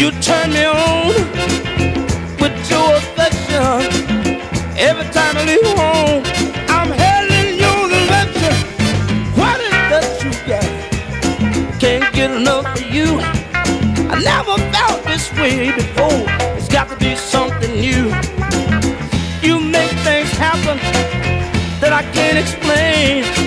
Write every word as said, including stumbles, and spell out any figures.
You turn me on with your affection. Every time I leave home, I'm heading in your direction. What is that you got? Can't get enough of you. I never felt this way before. It's got to be something new. You make things happen that I can't explain.